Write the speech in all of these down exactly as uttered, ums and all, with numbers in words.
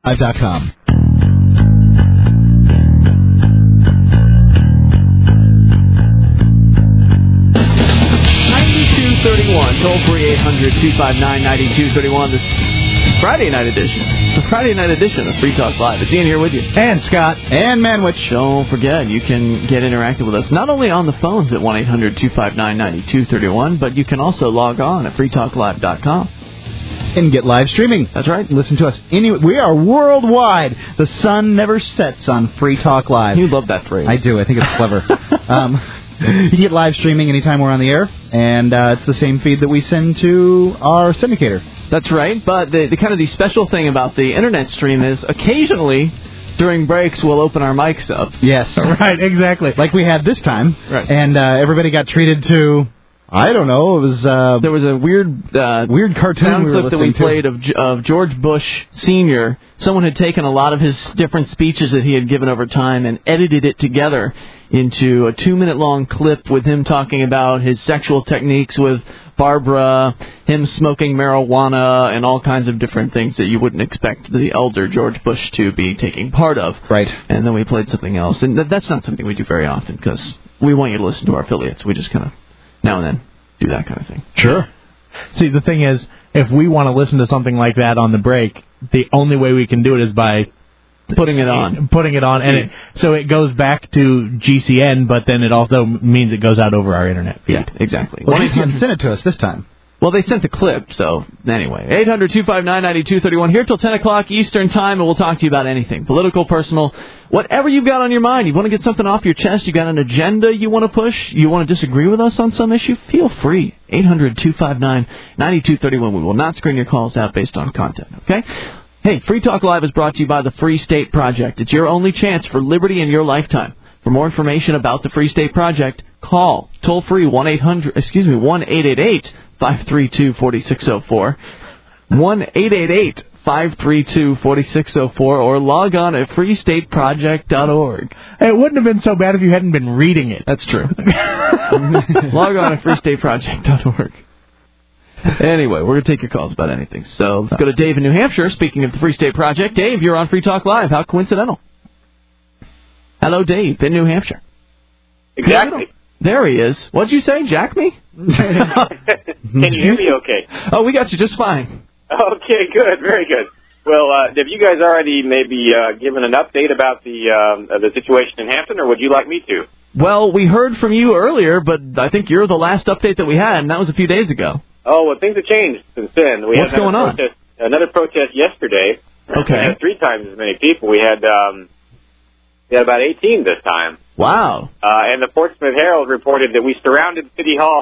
live dot com. ninety-two thirty-one, toll free eight hundred two five nine nine two three one. This Friday night edition. The Friday night edition of Free Talk Live. It's Ian here with you. And Scott. And Manwich. Don't forget, you can get interactive with us, not only on the phones at one eight hundred two five nine nine two three one, but you can also log on at free talk live dot com. And get live streaming. That's right. Listen to us. Anyway, we are worldwide. The sun never sets on Free Talk Live. You love that phrase. I do. I think it's clever. um, you can get live streaming anytime we're on the air, and uh, it's the same feed that we send to our syndicator. That's right. But the, the kind of the special thing about the internet stream is occasionally during breaks we'll open our mics up. Yes. Right. Exactly. Like we had this time. Right. And uh, everybody got treated to. I don't know. It was uh, there was a weird, uh, weird cartoon sound we clip that we to. played of of George Bush Senior Someone had taken a lot of his different speeches that he had given over time and edited it together into a two-minute-long clip with him talking about his sexual techniques with Barbara, him smoking marijuana, and all kinds of different things that you wouldn't expect the elder George Bush to be taking part of. Right. And then we played something else, and th- that's not something we do very often because we want you to listen to our affiliates. We just kind of now and then do that kind of thing. Sure. See, the thing is, if we want to listen to something like that on the break, the only way we can do it is by putting it on. Putting it on, and it, so it goes back to G C N, but then it also means it goes out over our internet feed. Yeah, exactly. Well, G C N sent it to us this time. Well, they sent the clip, so anyway. eight hundred two five nine nine two three one, here till ten o'clock Eastern Time, and we'll talk to you about anything. Political, personal, whatever you've got on your mind. You want to get something off your chest, you got an agenda you want to push, you want to disagree with us on some issue, feel free. eight hundred two five nine nine two three one. We will not screen your calls out based on content, okay? Hey, Free Talk Live is brought to you by the Free State Project. It's your only chance for liberty in your lifetime. For more information about the Free State Project, call toll free one eight hundred, excuse me, one eight eight eight five three two four six zero four, one eight eight eight five three two four six zero four, or log on at free state project dot org. Hey, it wouldn't have been so bad if you hadn't been reading it. That's true. Log on at free state project dot org. Anyway, we're going to take your calls about anything. So let's go to Dave in New Hampshire. Speaking of the Free State Project, Dave, you're on Free Talk Live. How coincidental. Hello, Dave in New Hampshire. Exactly. There he is. What'd you say, Jack me? Can you hear me okay? Oh, we got you just fine. Okay, good. Very good. Well, uh, have you guys already maybe uh, given an update about the um, uh, the situation in Hampton, or would you like me to? Well, we heard from you earlier, but I think you're the last update that we had, and that was a few days ago. Oh, well, things have changed since then. We What's had going on? Protest, another protest yesterday. Okay. We had three times as many people. We had um, we had about eighteen this time. Wow. Uh, and the Portsmouth Herald reported that we surrounded City Hall.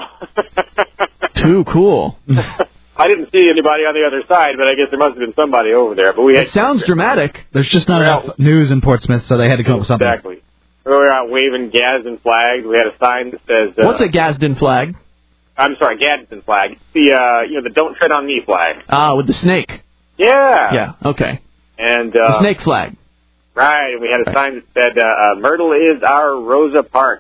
Too cool. I didn't see anybody on the other side, but I guess there must have been somebody over there. But we had It sounds dramatic. There's just not Well, enough news in Portsmouth, so they had to come up with something. Exactly. We were out waving Gadsden flags. We had a sign that says... Uh, What's a Gadsden flag? I'm sorry, Gadsden flag. The, uh, you know, the Don't Tread on Me flag. Ah, with the snake. Yeah. Yeah, okay. And, The uh... snake flag. Right, and we had a sign that said, uh, uh, Myrtle is our Rosa Parks.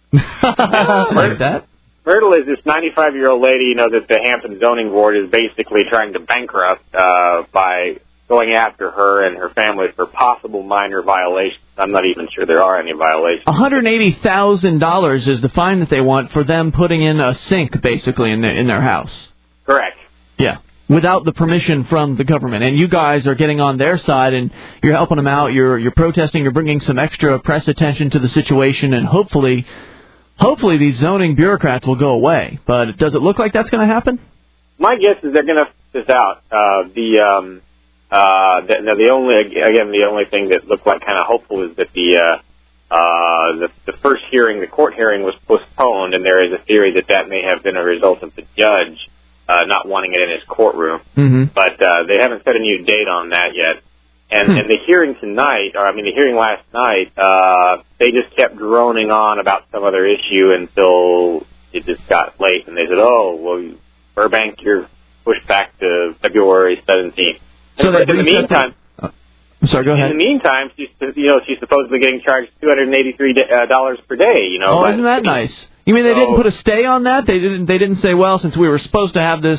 Like that? Myrtle is this ninety-five-year-old lady, you know, that the Hampton Zoning Board is basically trying to bankrupt uh, by going after her and her family for possible minor violations. I'm not even sure there are any violations. one hundred eighty thousand dollars is the fine that they want for them putting in a sink, basically, in, the, in their house. Correct. Yeah. Without the permission from the government. And you guys are getting on their side, and you're helping them out. You're you're protesting. You're bringing some extra press attention to the situation, and hopefully, hopefully these zoning bureaucrats will go away. But does it look like that's going to happen? My guess is they're going to f this out. Uh, the um, uh, the, the only again the only thing that looked like kind of hopeful is that the uh, uh, the, the first hearing, the court hearing, was postponed, and there is a theory that that may have been a result of the judge Uh, not wanting it in his courtroom. Mm-hmm. But uh, they haven't set a new date on that yet. And, Hmm. and the hearing tonight, or I mean the hearing last night, uh, they just kept droning on about some other issue until it just got late. And they said, oh, well, Burbank, you're pushed back to February seventeenth. So they in the meantime... Oh, sorry, go ahead. In the meantime, she's, you know, she's supposedly getting charged two hundred eighty-three dollars per day, you know. Oh, by isn't the that city. nice? You mean they So- didn't put a stay on that? They didn't. They didn't say, well, since we were supposed to have this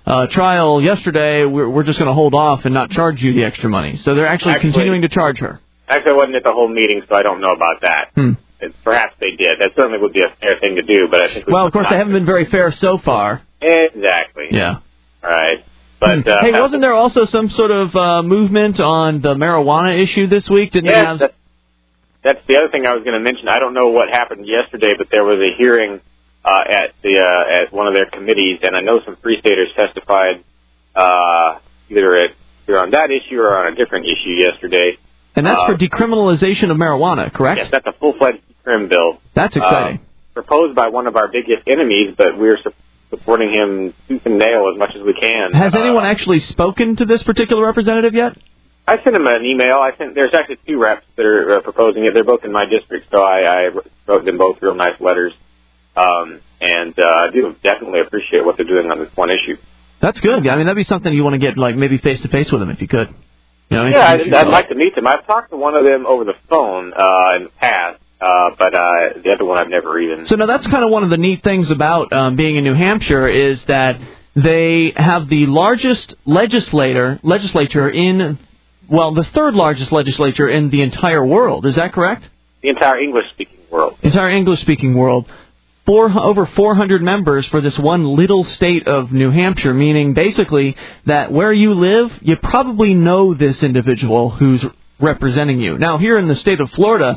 uh, trial yesterday. We're, we're just going to hold off and not charge you the extra money. So they're actually, actually continuing to charge her. Actually, I wasn't at the whole meeting, so I don't know about that. Hmm. Perhaps they did. That certainly would be a fair thing to do, but I think... Well, of course, they haven't been very fair so far. Exactly. Yeah. All right. But, uh, hey, wasn't there also some sort of uh, movement on the marijuana issue this week? Didn't yes, they have... that, that's the other thing I was going to mention. I don't know what happened yesterday, but there was a hearing uh, at the uh, at one of their committees, and I know some Free Staters testified uh, either, at, either on that issue or on a different issue yesterday. And that's uh, for decriminalization of marijuana, correct? Yes, that's a full-fledged crim bill. That's exciting. Uh, proposed by one of our biggest enemies, but we're su- supporting him tooth and nail as much as we can. Has uh, anyone actually spoken to this particular representative yet? I sent him an email. I sent. There's actually two reps that are uh, proposing it. They're both in my district, so I, I wrote them both real nice letters. Um, and uh, I do definitely appreciate what they're doing on this one issue. That's good. I mean, that'd be something you want to get, like, maybe face-to-face with them if you could. You know, yeah, I'd, I'd like to meet them. I've talked to one of them over the phone uh, in the past, uh, but uh, the other one I've never even... So now that's kind of one of the neat things about um, being in New Hampshire is that they have the largest legislator legislature in, well, the third largest legislature in the entire world. Is that correct? The entire English-speaking world. Entire English-speaking world. Four, over four hundred members for this one little state of New Hampshire, meaning basically that where you live, you probably know this individual who's representing you. Now, here in the state of Florida,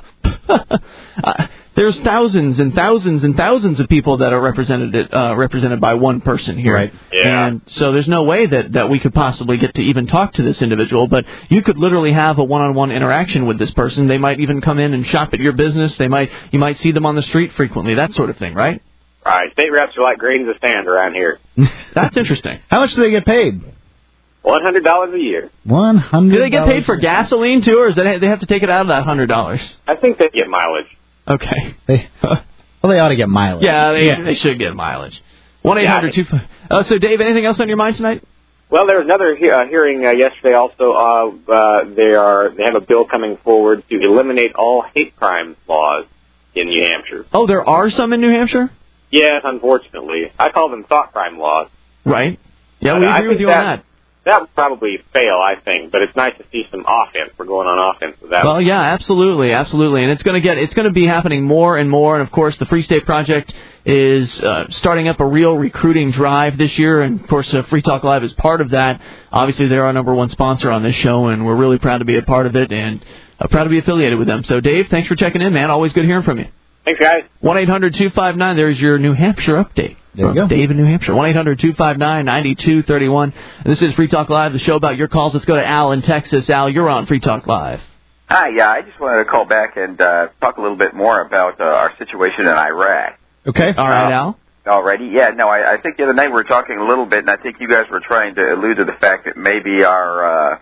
uh, there's thousands and thousands and thousands of people that are represented uh, represented by one person here. Right. Yeah. And so there's no way that, that we could possibly get to even talk to this individual, but you could literally have a one-on-one interaction with this person. They might even come in and shop at your business. They might you might see them on the street frequently, that sort of thing, right? Right. State reps are like grains of sand around here. That's interesting. How much do they get paid? one hundred dollars a year. one hundred dollars. Do they get paid for gasoline, too, or is that they have to take it out of that one hundred dollars? I think they get mileage. Okay. They, well, they ought to get mileage. Yeah, they, yeah. they should get mileage. one eight hundred two Uh, so, Dave, anything else on your mind tonight? Well, there was another he- uh, hearing uh, yesterday also. Uh, uh, they are they have a bill coming forward to eliminate all hate crime laws in New Hampshire. Oh, there are some in New Hampshire? Yes, unfortunately. I call them thought crime laws. Right. Yeah, Uh, we I agree with think you that- on that. That would probably fail, I think, but it's nice to see some offense. We're going on offense with that. Well, yeah, absolutely, absolutely, and it's going to get it's going to be happening more and more. And of course, the Free State Project is uh, starting up a real recruiting drive this year, and of course, uh, Free Talk Live is part of that. Obviously, they're our number one sponsor on this show, and we're really proud to be a part of it and uh, proud to be affiliated with them. So, Dave, thanks for checking in, man. Always good hearing from you. Thanks, guys. one eight hundred two five nine There's your New Hampshire update. There you go. Dave in New Hampshire. one eight hundred two five nine nine two three one This is Free Talk Live, the show about your calls. Let's go to Al in Texas. Al, you're on Free Talk Live. Hi, yeah, I just wanted to call back and uh, talk a little bit more about uh, our situation in Iraq. Okay. All right, Um, Al. Already? Yeah, no, I, I think the other night we were talking a little bit, and I think you guys were trying to allude to the fact that maybe our, uh,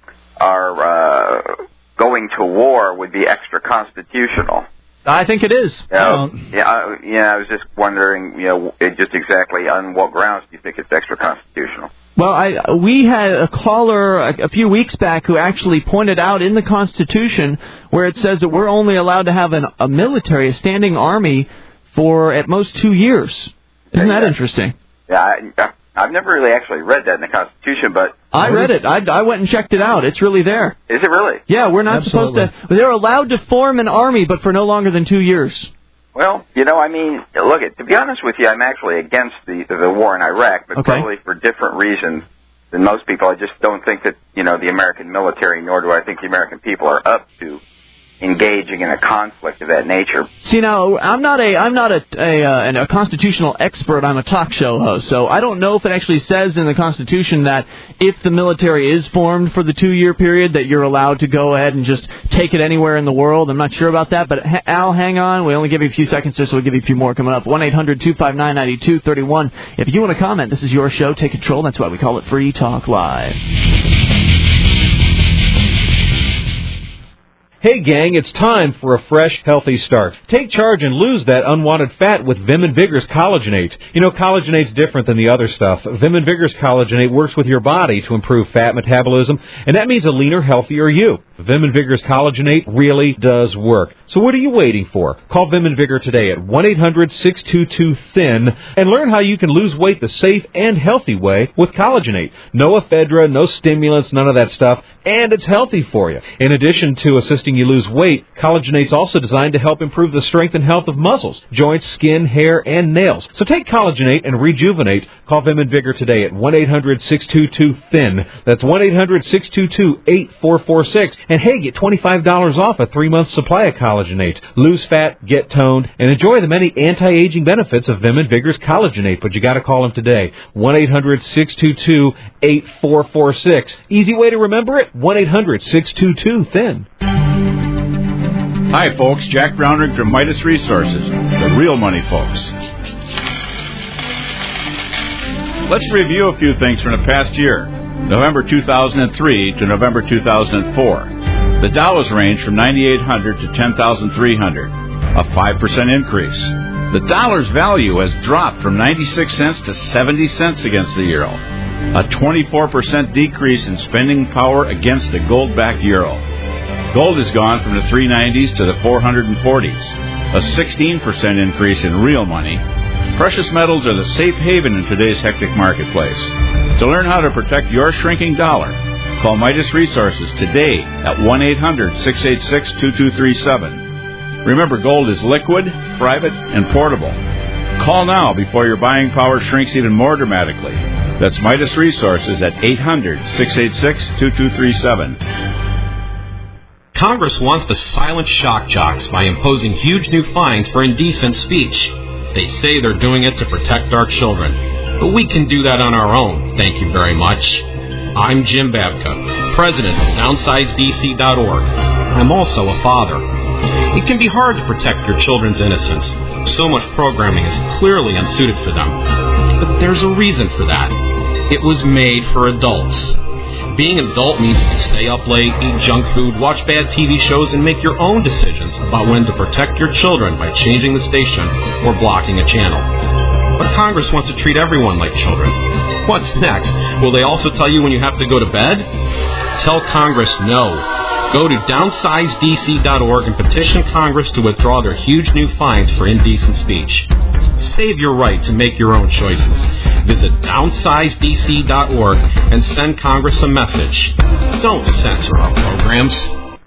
our uh, going to war would be extra constitutional. I think it is. You know, yeah, I, yeah, I was just wondering, you know, it just exactly on what grounds do you think it's extra constitutional? Well, I, we had a caller a, a few weeks back who actually pointed out in the Constitution where it says that we're only allowed to have an, a military, a standing army, for at most two years. Isn't that yeah. interesting? Yeah, I, I've never really actually read that in the Constitution, but... I read it. I, I went and checked it out. It's really there. Is it really? Yeah, we're not Absolutely. supposed to... They're allowed to form an army, but for no longer than two years. Well, you know, I mean, look, to be honest with you, I'm actually against the the war in Iraq, but Okay. probably for different reasons than most people. I just don't think that, you know, the American military, nor do I think the American people are up to engaging in a conflict of that nature. See, now, I'm not a I'm not a a, uh, a constitutional expert. I'm a talk show host, so I don't know if it actually says in the Constitution that if the military is formed for the two-year period that you're allowed to go ahead and just take it anywhere in the world. I'm not sure about that, but ha- Al, hang on. We only give you a few seconds here, so we'll give you a few more coming up. one eight hundred two five nine nine two three one If you want to comment, this is your show. Take control. That's why we call it Free Talk Live. Hey gang, it's time for a fresh, healthy start. Take charge and lose that unwanted fat with Vim and Vigor's Collagenate. You know, Collagenate's different than the other stuff. Vim and Vigor's Collagenate works with your body to improve fat metabolism, and that means a leaner, healthier you. Vim and Vigor's Collagenate really does work. So what are you waiting for? Call Vim and Vigor today at one eight hundred six two two thin and learn how you can lose weight the safe and healthy way with Collagenate. No ephedra, no stimulants, none of that stuff, and it's healthy for you. In addition to assisting you lose weight, Collagenate's also designed to help improve the strength and health of muscles, joints, skin, hair, and nails. So take Collagenate and rejuvenate. Call Vim and Vigor today at one eight hundred six two two thin. That's one eight hundred six two two eight four four six. And hey, get twenty-five dollars off a three-month supply of Collagenate. Lose fat, get toned, and enjoy the many anti-aging benefits of Vim and Vigor's Collagenate. But you got to call them today. one eight hundred six two two eight four four six. Easy way to remember it, one eight hundred six two two thin. Hi, folks. Jack Brownrigg from Midas Resources, the real money folks. Let's review a few things from the past year, November two thousand three to November two thousand four. The Dow has ranged from ninety-eight hundred to ten thousand three hundred, a five percent increase. The dollar's value has dropped from ninety-six cents to seventy cents against the euro, a twenty-four percent decrease in spending power against the gold-backed euro. Gold has gone from the three nineties to the four forties, a sixteen percent increase in real money. Precious metals are the safe haven in today's hectic marketplace. To learn how to protect your shrinking dollar, call Midas Resources today at one eight hundred six eight six two two three seven. Remember, gold is liquid, private, and portable. Call now before your buying power shrinks even more dramatically. That's Midas Resources at eight hundred six eight six two two three seven. Congress wants to silence shock jocks by imposing huge new fines for indecent speech. They say they're doing it to protect our children. But we can do that on our own, thank you very much. I'm Jim Babka, president of downsize D C dot org. I'm also a father. It can be hard to protect your children's innocence. So much programming is clearly unsuited for them. But there's a reason for that. It was made for adults. Being an adult means you can stay up late, eat junk food, watch bad T V shows, and make your own decisions about when to protect your children by changing the station or blocking a channel. But Congress wants to treat everyone like children. What's next? Will they also tell you when you have to go to bed? Tell Congress no. Go to downsize D C dot org and petition Congress to withdraw their huge new fines for indecent speech. Save your right to make your own choices. Visit downsize D C dot org and send Congress a message. Don't censor our programs.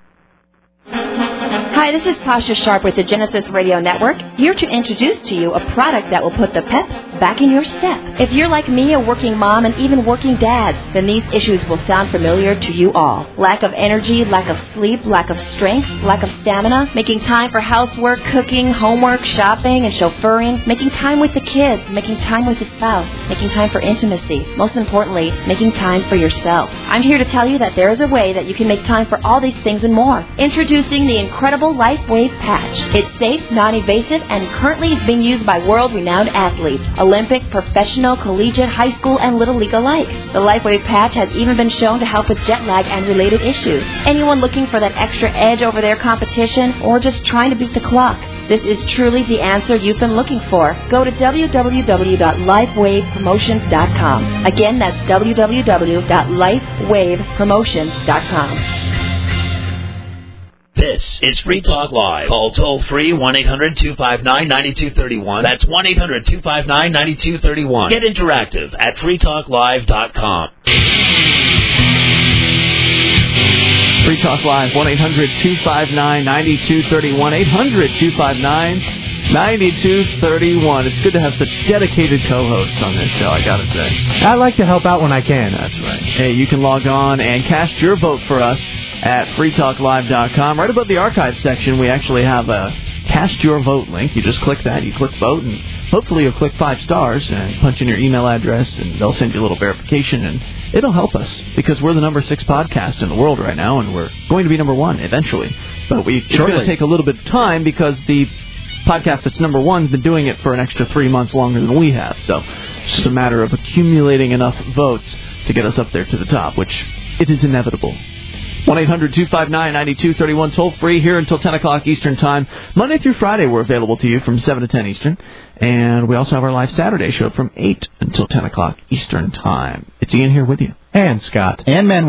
Hi, this is Pasha Sharp with the Genesis Radio Network, here to introduce to you a product that will put the pep back in your step. If you're like me, a working mom, and even working dads, then these issues will sound familiar to you all. Lack of energy, lack of sleep, lack of strength, lack of stamina, making time for housework, cooking, homework, shopping, and chauffeuring, making time with the kids, making time with the spouse, making time for intimacy, most importantly, making time for yourself. I'm here to tell you that there is a way that you can make time for all these things and more. Introducing the incredible LifeWave patch. It's safe, non-invasive, and currently is being used by world-renowned athletes, Olympic, professional, collegiate, high school, and little league alike. The LifeWave patch has even been shown to help with jet lag and related issues. Anyone looking for that extra edge over their competition or just trying to beat the clock? This is truly the answer you've been looking for. Go to w w w dot lifewave promotions dot com. Again, that's w w w dot lifewave promotions dot com. This is Free Talk Live. Call toll-free one eight hundred two five nine nine two three one. That's one eight hundred two five nine nine two three one. Get interactive at free talk live dot com. Free Talk Live, one eight hundred two five nine nine two three one. eight hundred two five nine nine two three one. It's good to have such dedicated co-hosts on this show, I gotta say. I like to help out when I can. That's right. Hey, you can log on and cast your vote for us at free talk live dot com. Right above the archive section, we actually have a cast your vote link. You just click that, you click vote, and hopefully you'll click five stars and punch in your email address, and they'll send you a little verification, and it'll help us because we're the number six podcast in the world right now, and we're going to be number one eventually. But we, it's going to take a little bit of time because the podcast that's number one has been doing it for an extra three months longer than we have. So it's just a matter of accumulating enough votes to get us up there to the top, which it is inevitable. one eight hundred two five nine nine two three one, toll free here until ten o'clock Eastern Time. Monday through Friday, we're available to you from seven to ten Eastern. And we also have our live Saturday show from eight until ten o'clock Eastern Time. It's Ian here with you. And Scott. And Manwich.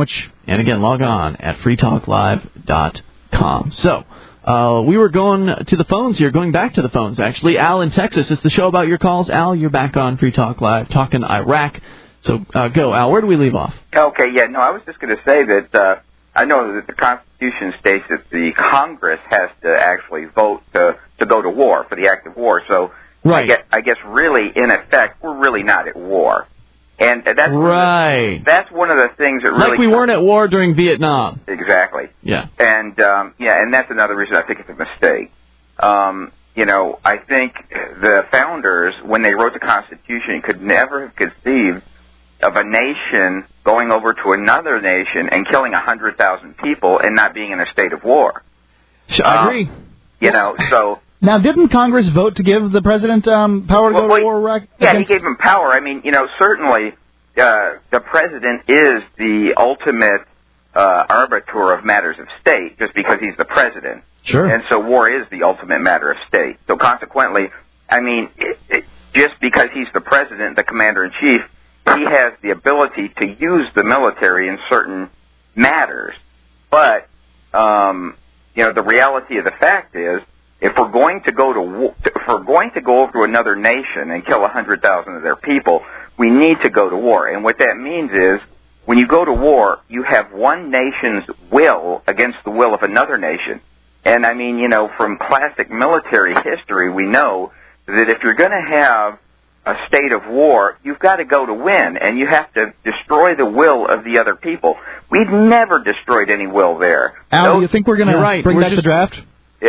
And again, log on at free talk live dot com. So, uh, we were going to the phones here, going back to the phones, actually. Al in Texas, it's the show about your calls. Al, you're back on Free Talk Live, talking Iraq. So, uh, go, Al. Where do we leave off? Okay, yeah, no, I was just going to say that uh, I know that the Constitution states that the Congress has to actually vote to, to go to war, for the act of war. So, right. I, guess, I guess really, in effect, we're really not at war. And that's right. One of the, that's one of the things that really... Like we weren't at war during Vietnam. Exactly. Yeah. And, um, yeah, and that's another reason I think it's a mistake. Um, you know, I think the founders, when they wrote the Constitution, could never have conceived of a nation going over to another nation and killing one hundred thousand people and not being in a state of war. I um, agree. You know, so... Now, didn't Congress vote to give the president um, power to well, go well, to war? Iraq? Yeah, he gave him power. I mean, you know, certainly uh, the president is the ultimate uh, arbiter of matters of state just because he's the president. Sure. And so war is the ultimate matter of state. So consequently, I mean, it, it, just because he's the president, the commander-in-chief, he has the ability to use the military in certain matters. But, um, you know, the reality of the fact is, if we're going to go to war, if we're going to go over to another nation and kill one hundred thousand of their people, we need to go to war. And what that means is, when you go to war, you have one nation's will against the will of another nation. And I mean, you know, from classic military history, we know that if you're going to have a state of war, you've got to go to win, and you have to destroy the will of the other people. We've never destroyed any will there. Al, Those, do you think we're going right. to bring we're back just... the draft?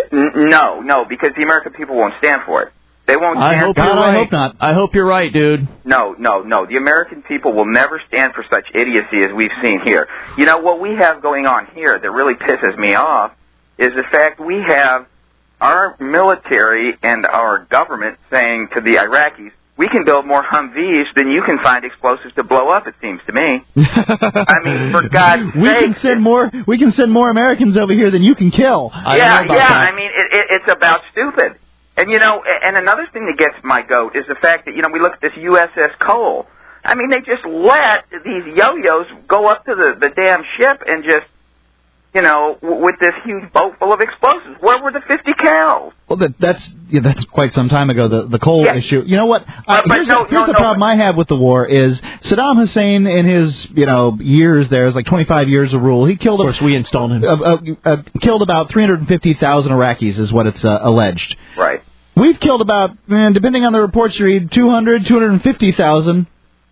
No, no, because the American people won't stand for it. They won't stand I hope for you're it. right. I hope not. I hope you're right, dude. No, no, no. The American people will never stand for such idiocy as we've seen here. You know, what we have going on here that really pisses me off is the fact we have our military and our government saying to the Iraqis, we can build more Humvees than you can find explosives to blow up, it seems to me. I mean, for God's we sake. can send more. We can send more Americans over here than you can kill. I yeah, don't know about yeah. that. I mean, it, it, it's about stupid. And you know, and another thing that gets my goat is the fact that you know we look at this U S S Cole. I mean, they just let these yo-yos go up to the the damn ship and just. You know, w- with this huge boat full of explosives. Where were the fifty cals? Well, that, that's yeah, that's quite some time ago. The the coal Yeah. issue. You know what? Uh, But- but here's no, here's no, the no, problem but- I have with the war is Saddam Hussein in his you know years there is like twenty-five years of rule. He killed Of course, we installed him. uh, uh, uh, killed about three hundred fifty thousand Iraqis is what it's uh, alleged. Right. We've killed about, man, depending on the reports you read, two hundred, two hundred fifty thousand.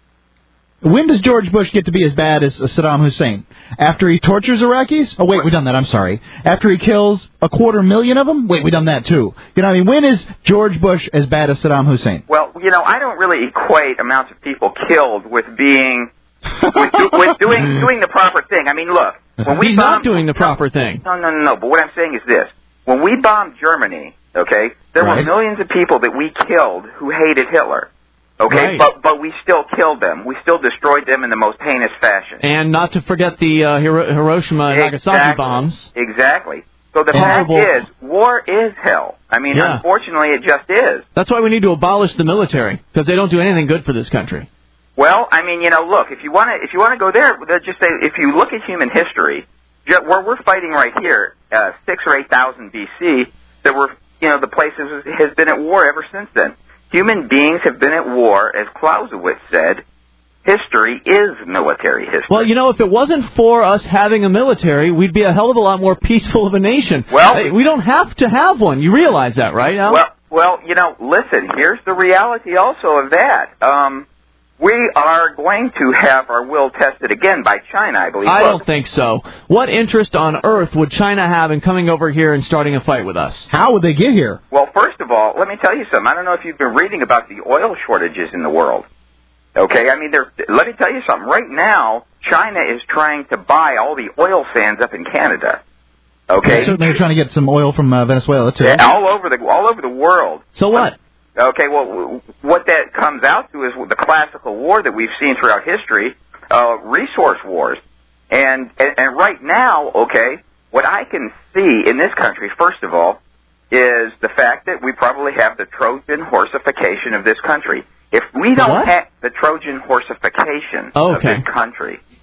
When does George Bush get to be as bad as Saddam Hussein? After he tortures Iraqis? Oh, wait, we've done that. I'm sorry. After he kills a quarter million of them? Wait, we've done that, too. You know what I mean? When is George Bush as bad as Saddam Hussein? Well, you know, I don't really equate amounts of people killed with being, with, do, with doing doing the proper thing. I mean, look, when we He's bombed, not doing the proper thing. No, no, no, no. But what I'm saying is this: when we bombed Germany, okay, there Right. were millions of people that we killed who hated Hitler. Okay, Right. but but we still killed them. We still destroyed them in the most heinous fashion. And not to forget the uh, Hiro- Hiroshima and Nagasaki Exactly. bombs. Exactly. So the Horrible. fact is, war is hell. I mean, Yeah. unfortunately, it just is. That's why we need to abolish the military, because they don't do anything good for this country. Well, I mean, you know, look, if you want to, if you want to go there, they'll just say, if you look at human history, ju- where we're fighting right here, uh, six or eight thousand B C, that were, you know, the place has, has been at war ever since then. Human beings have been at war, as Clausewitz said. History is military history. Well, you know, if it wasn't for us having a military, we'd be a hell of a lot more peaceful of a nation. Well- Hey, we don't have to have one. You realize that, right, Al? Well, well, you know, listen, here's the reality also of that. Um, we are going to have our will tested again by China, I believe. I Look, don't think so. What interest on earth would China have in coming over here and starting a fight with us? How would they get here? Well, first of all, let me tell you something. I don't know if you've been reading about the oil shortages in the world. Okay, I mean, there. Let me tell you something. Right now, China is trying to buy all the oil sands up in Canada. Okay, Certainly, they're trying to get some oil from uh, Venezuela too. Yeah, all over the all over the world. So what? Okay, well, w- what that comes out to is the classical war that we've seen throughout history, uh, resource wars. And, and and right now, okay, what I can see in this country, first of all, is the fact that we probably have the Trojan horsification of this country. If we don't What? have the Trojan horsification Oh, of okay. this country,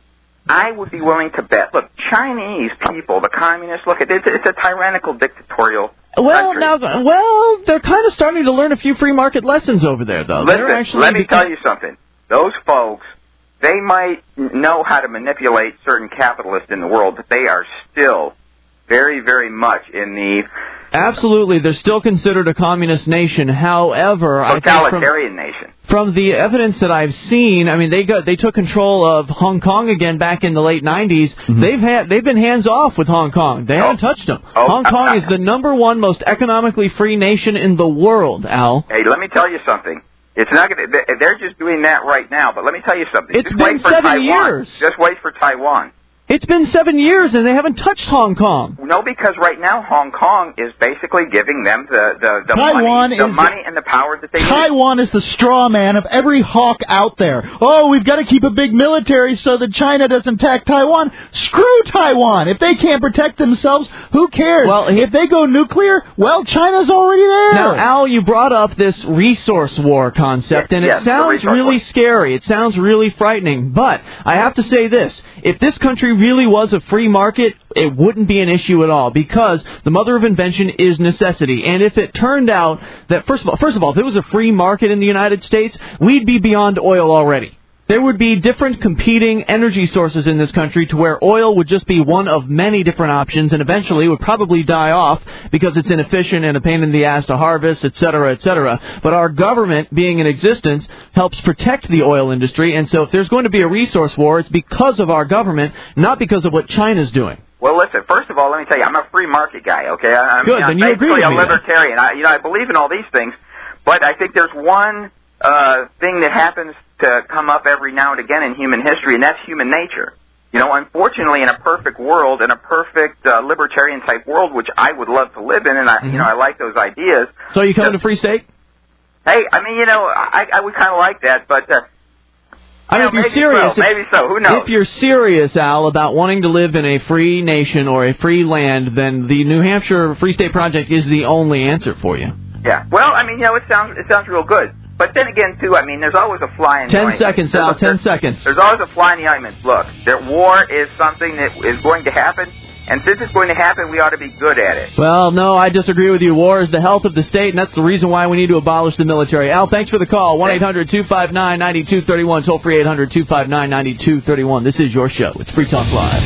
I would be willing to bet. Look, Chinese people, the communists, look, it's, it's a tyrannical, dictatorial Well, country. now, well, they're kind of starting to learn a few free market lessons over there, though. Listen, They're actually let me become- tell you something. Those folks, they might know how to manipulate certain capitalists in the world, but they are still very, very much in the Absolutely, they're still considered a communist nation. However, I think from, totalitarian nation. from the evidence that I've seen, I mean, they got they took control of Hong Kong again back in the late nineties. Mm-hmm. They've had they've been hands off with Hong Kong. They oh. haven't touched them. Oh. Hong Kong is the number one most economically free nation in the world. Al, hey, let me tell you something. It's not going to. They're just doing that right now. But let me tell you something. It's just been wait for seven Taiwan. years. Just wait for Taiwan. It's been seven years and they haven't touched Hong Kong. No, because right now Hong Kong is basically giving them the the, the Taiwan money, the is money and the power that they need. Taiwan is the straw man of every hawk out there. Oh, we've got to keep a big military so that China doesn't attack Taiwan. Screw Taiwan. If they can't protect themselves, who cares? Well, if they go nuclear, well, China's already there. Now, Al, you brought up this resource war concept, and yes, it sounds really war. scary. It sounds really frightening. But I have to say this. If this country really was a free market, it wouldn't be an issue at all, because the mother of invention is necessity. And if it turned out that, first of all, first of all, if it was a free market in the United States, we'd be beyond oil already. There would be different competing energy sources in this country to where oil would just be one of many different options, and eventually would probably die off because it's inefficient and a pain in the ass to harvest, et cetera, et cetera. But our government, being in existence, helps protect the oil industry, and so if there's going to be a resource war, it's because of our government, not because of what China's doing. Well, listen, first of all, let me tell you, I'm a free market guy, okay? I, I Good, mean, I'm then you agree basically with a me, libertarian. I, you know, I believe in all these things, but I think there's one uh, thing that happens to come up every now and again in human history, and that's human nature. You know, unfortunately, in a perfect world, in a perfect uh, libertarian-type world, which I would love to live in, and I, mm-hmm. you know, I like those ideas. So you coming to Free State? Hey, I mean, you know, I, I would kind of like that, but... Uh, I mean, know, if you're serious, so, if, maybe so. Who knows? If you're serious, Al, about wanting to live in a free nation or a free land, then the New Hampshire Free State Project is the only answer for you. Yeah. Well, I mean, you know, it sounds it sounds real good. But then again, too, I mean, there's always a fly in the Ten ointment. seconds, there's Al. A, ten there's, seconds. There's always a fly in the ointment. Look, that war is something that is going to happen, and since it's going to happen, we ought to be good at it. Well, no, I disagree with you. War is the health of the state, and that's the reason why we need to abolish the military. Al, thanks for the call. one eight hundred two five nine nine two three one. Toll free eight hundred two five nine nine two three one. This is your show. It's Free Talk Live.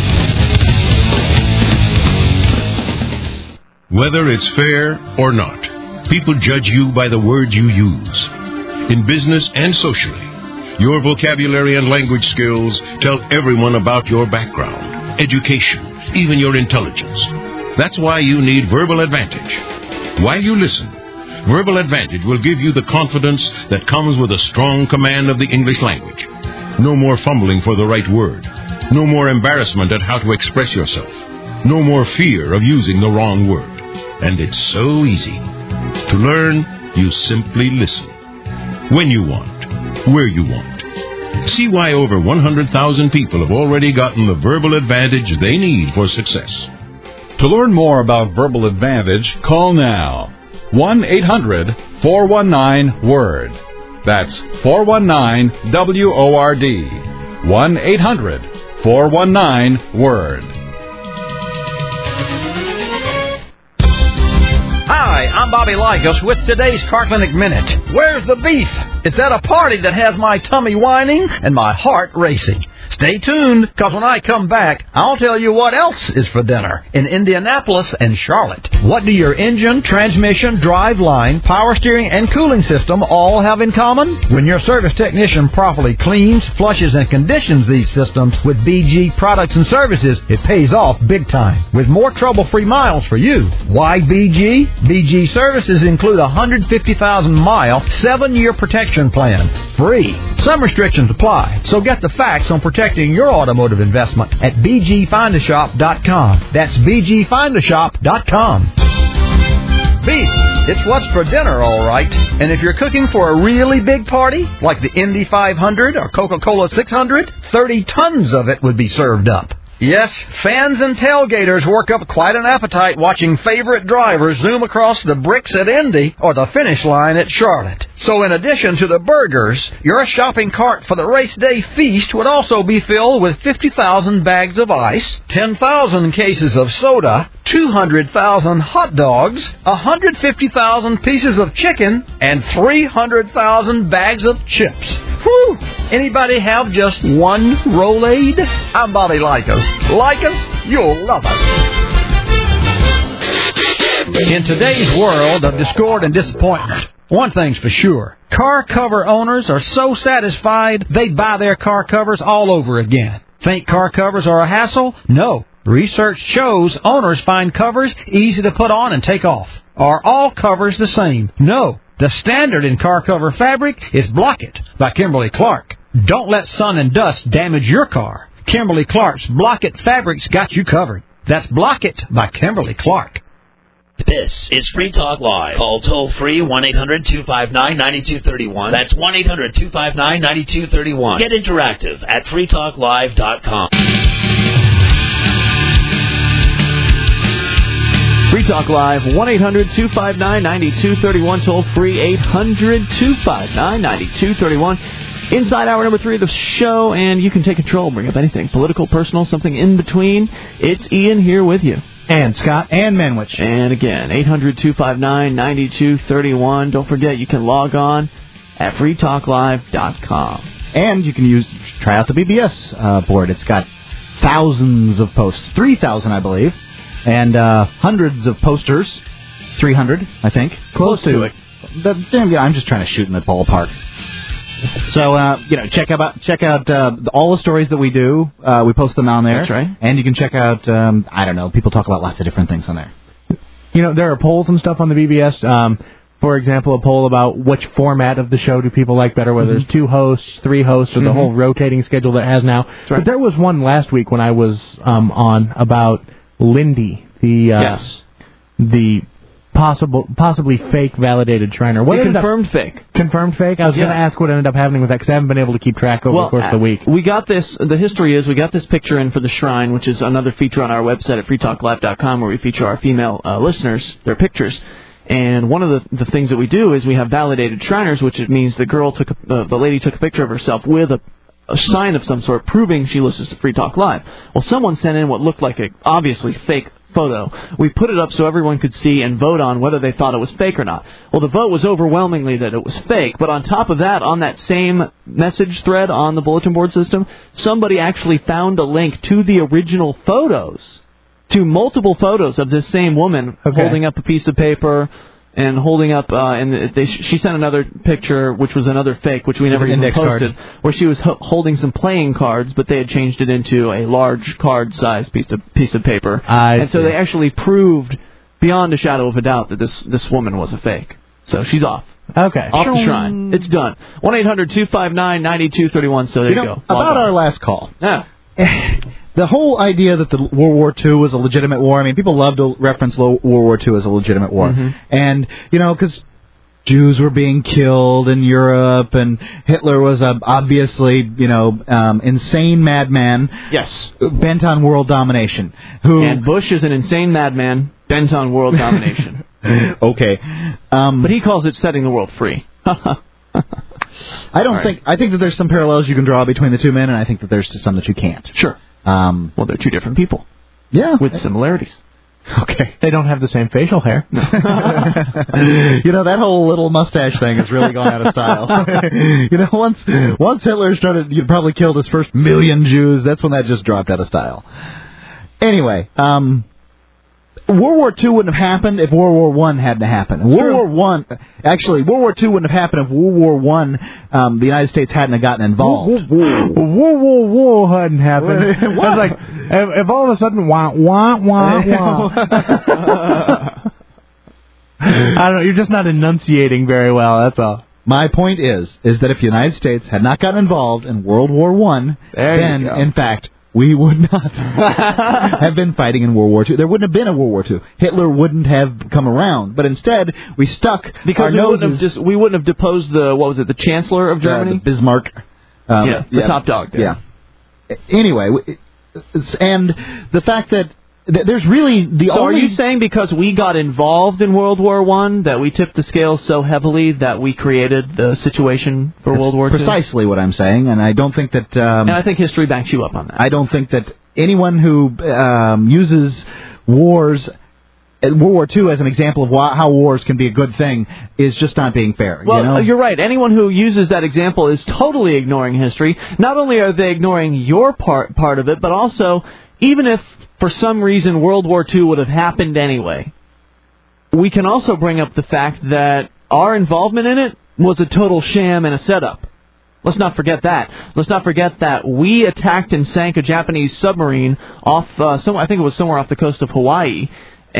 Whether it's fair or not, people judge you by the words you use. In business and socially, your vocabulary and language skills tell everyone about your background, education, even your intelligence. That's why you need Verbal Advantage. While you listen, Verbal Advantage will give you the confidence that comes with a strong command of the English language. No more fumbling for the right word. No more embarrassment at how to express yourself. No more fear of using the wrong word. And it's so easy. To learn, you simply listen. When you want, where you want. See why over one hundred thousand people have already gotten the Verbal Advantage they need for success. To learn more about Verbal Advantage, call now. one eight hundred four one nine word. That's four one nine W O R D. one eight hundred four one nine word. Hi, I'm Bobby Lycos with today's Carclinic Minute. Where's the beef? It's at a party that has my tummy whining and my heart racing. Stay tuned, because when I come back, I'll tell you what else is for dinner in Indianapolis and Charlotte. What do your engine, transmission, drive line, power steering, and cooling system all have in common? When your service technician properly cleans, flushes, and conditions these systems with B G products and services, it pays off big time, with more trouble-free miles for you. Why B G? B G services include a one hundred fifty thousand mile, seven year protection plan. Free. Some restrictions apply, so get the facts on protecting your automotive investment at b g find a shop dot com. That's b g find a shop dot com. Beef. It's what's for dinner, all right. And if you're cooking for a really big party, like the Indy five hundred or Coca-Cola six hundred, thirty tons of it would be served up. Yes, fans and tailgaters work up quite an appetite watching favorite drivers zoom across the bricks at Indy or the finish line at Charlotte. So in addition to the burgers, your shopping cart for the race day feast would also be filled with fifty thousand bags of ice, ten thousand cases of soda, two hundred thousand hot dogs, one hundred fifty thousand pieces of chicken, and three hundred thousand bags of chips. Whew! Anybody have just one Rolade? I'm Bobby Likos. Like us, you'll love us. In today's world of discord and disappointment, one thing's for sure. Car cover owners are so satisfied they buy their car covers all over again. Think car covers are a hassle? No. Research shows owners find covers easy to put on and take off. Are all covers the same? No. The standard in car cover fabric is Block-It by Kimberly-Clark. Don't let sun and dust damage your car. Kimberly-Clark's Block-It fabrics got you covered. That's Block-It by Kimberly-Clark. This is Free Talk Live. Call toll-free one eight hundred two five nine nine two three one. That's one eight hundred two five nine nine two three one. Get interactive at free talk live dot com. Free Talk Live, one eight hundred two five nine nine two three one, toll free eight hundred two five nine nine two three one. Inside hour number three of the show, and you can take control, bring up anything, political, personal, something in between. It's Ian here with you. And Scott and Manwich. And again, eight hundred two five nine nine two three one. Don't forget, you can log on at free talk live dot com. And you can use try out the B B S uh, board. It's got thousands of posts, three thousand, I believe. And uh, hundreds of posters, three hundred, I think. Close, Close to, to it. The, damn, yeah, I'm just trying to shoot in the ballpark. So, uh, you know, check out check out uh, all the stories that we do. Uh, we post them on there. That's right. And you can check out, um, I don't know, people talk about lots of different things on there. You know, there are polls and stuff on the B B S. Um, for example, a poll about which format of the show do people like better, whether mm-hmm. there's two hosts, three hosts, or the mm-hmm. whole rotating schedule that it has now. That's right. But there was one last week when I was um, on about Lindy, the uh, yes. the possible, possibly fake validated Shriner. What it ended confirmed up, fake. Confirmed fake? I was yeah. going to ask what ended up happening with that because I haven't been able to keep track over well, the course of the week. We got this, the history is we got this picture in for the Shrine, which is another feature on our website at free talk live dot com where we feature our female uh, listeners, their pictures. And one of the, the things that we do is we have validated Shriners, which it means the girl took a, uh, the lady took a picture of herself with a a sign of some sort proving she listens to Free Talk Live. Well, someone sent in what looked like a obviously fake photo. We put it up so everyone could see and vote on whether they thought it was fake or not. Well, the vote was overwhelmingly that it was fake, but on top of that, on that same message thread on the bulletin board system, somebody actually found a link to the original photos, to multiple photos of this same woman okay. holding up a piece of paper and holding up, uh, and they, she sent another picture, which was another fake, which we never even index posted, card. where she was ho- holding some playing cards, but they had changed it into a large card-sized piece of piece of paper. I and so see. they actually proved, beyond a shadow of a doubt, that this this woman was a fake. So she's off. Okay. Off the Shrine. It's done. one eight hundred two five nine nine two three one, so there you, you know, go. About our last call. Yeah. The whole idea that the World War Two was a legitimate war, I mean, people love to reference World War Two as a legitimate war. Mm-hmm. And, you know, because Jews were being killed in Europe, and Hitler was a obviously, you know, um, insane madman. Yes. Bent on world domination. Who And Bush is an insane madman bent on world domination. Okay. Um, but he calls it setting the world free. I don't right. think, I think that there's some parallels you can draw between the two men, and I think that there's some that you can't. Sure. Um, well, they're two different people. Yeah. With similarities. Okay. They don't have the same facial hair. You know, that whole little mustache thing has really gone out of style. You know, once once Hitler started, you probably killed his first million Jews, that's when that just dropped out of style. Anyway, um... World War Two wouldn't have happened if World War One hadn't happened. World True. War One, actually, World War Two wouldn't have happened if World War One, um, the United States hadn't have gotten involved. World War War hadn't happened. It's like if, if all of a sudden, wah wah wah wah. I don't know. You're just not enunciating very well. That's all. My point is, is that if the United States had not gotten involved in World War One, then, in fact, we would not have been fighting in World War Two. There wouldn't have been a World War Two. Hitler wouldn't have come around. But instead, we stuck because our we noses... wouldn't have just we wouldn't have deposed the what was it the Chancellor of Germany, uh, the Bismarck, um, yeah, the yeah, top dog there. Yeah. Anyway, and the fact that th- there's really the so only... are you saying because we got involved in World War One that we tipped the scale so heavily that we created the situation for That's World War Two? Precisely what I'm saying, and I don't think that... Um, and I think history backs you up on that. I don't think that anyone who um, uses wars... World War Two as an example of why, how wars can be a good thing is just not being fair. Well, you know? you're right. Anyone who uses that example is totally ignoring history. Not only are they ignoring your part part of it, but also, even if for some reason World War Two would have happened anyway, we can also bring up the fact that our involvement in it was a total sham and a setup. Let's not forget that. Let's not forget that we attacked and sank a Japanese submarine off, uh, some, I think it was somewhere off the coast of Hawaii.